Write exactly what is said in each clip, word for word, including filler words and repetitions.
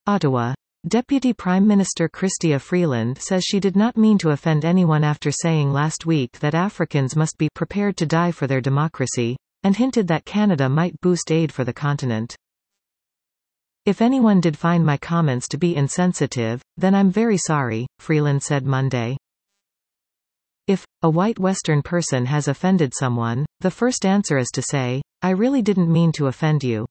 Ottawa. Deputy Prime Minister Chrystia Freeland says she did not mean to offend anyone after saying last week that Africans must be prepared to die for their democracy, and hinted that Canada might boost aid for the continent. "If anyone did find my comments to be insensitive, then I'm very sorry," Freeland said Monday. "If a white Western person has offended someone, the first answer is to say, 'I really didn't mean to offend you.'"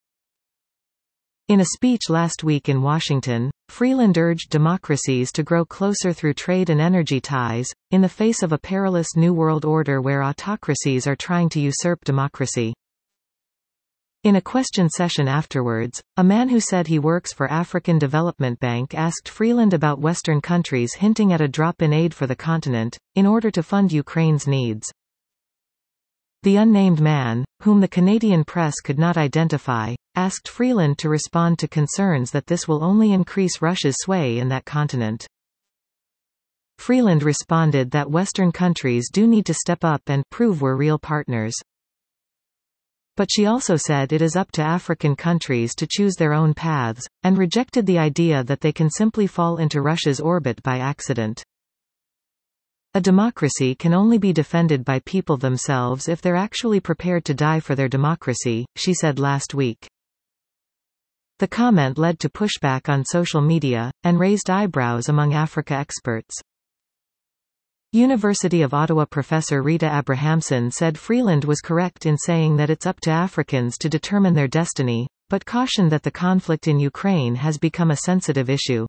In a speech last week in Washington, Freeland urged democracies to grow closer through trade and energy ties, in the face of a perilous New World Order where autocracies are trying to usurp democracy. In a question session afterwards, a man who said he works for African Development Bank asked Freeland about Western countries hinting at a drop in aid for the continent, in order to fund Ukraine's needs. The unnamed man, whom the Canadian press could not identify, asked Freeland to respond to concerns that this will only increase Russia's sway in that continent. Freeland responded that Western countries do need to step up and prove we're real partners. But she also said it is up to African countries to choose their own paths, and rejected the idea that they can simply fall into Russia's orbit by accident. A democracy can only be defended by people themselves if they're actually prepared to die for their democracy, she said last week. The comment led to pushback on social media, and raised eyebrows among Africa experts. University of Ottawa professor Rita Abrahamson said Freeland was correct in saying that it's up to Africans to determine their destiny, but cautioned that the conflict in Ukraine has become a sensitive issue.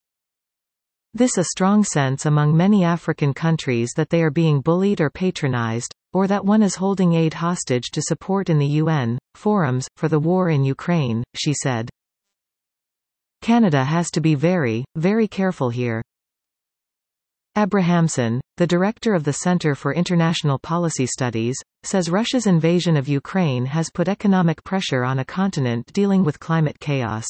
This a strong sense among many African countries that they are being bullied or patronized, or that one is holding aid hostage to support in the U N forums for the war in Ukraine, she said. Canada has to be very, very careful here. Abrahamson, the director of the Centre for International Policy Studies, says Russia's invasion of Ukraine has put economic pressure on a continent dealing with climate chaos.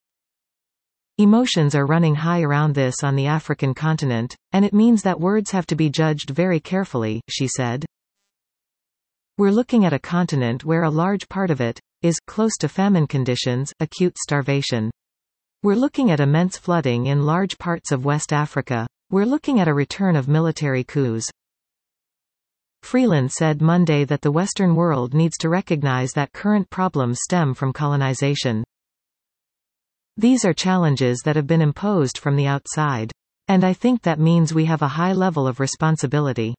Emotions are running high around this on the African continent, and it means that words have to be judged very carefully, she said. We're looking at a continent where a large part of it is close to famine conditions, acute starvation. We're looking at immense flooding in large parts of West Africa. We're looking at a return of military coups. Freeland said Monday that the Western world needs to recognize that current problems stem from colonization. These are challenges that have been imposed from the outside. And I think that means we have a high level of responsibility.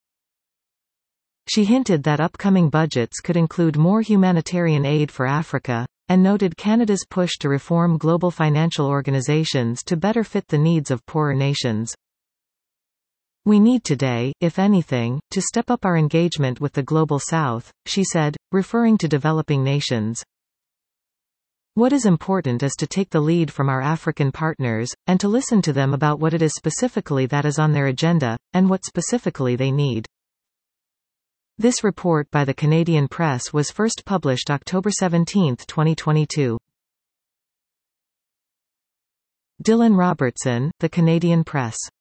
She hinted that upcoming budgets could include more humanitarian aid for Africa, and noted Canada's push to reform global financial organizations to better fit the needs of poorer nations. We need today, if anything, to step up our engagement with the Global South, she said, referring to developing nations. What is important is to take the lead from our African partners, and to listen to them about what it is specifically that is on their agenda, and what specifically they need. This report by the Canadian Press was first published October seventeenth, twenty twenty-two. Dylan Robertson, The Canadian Press.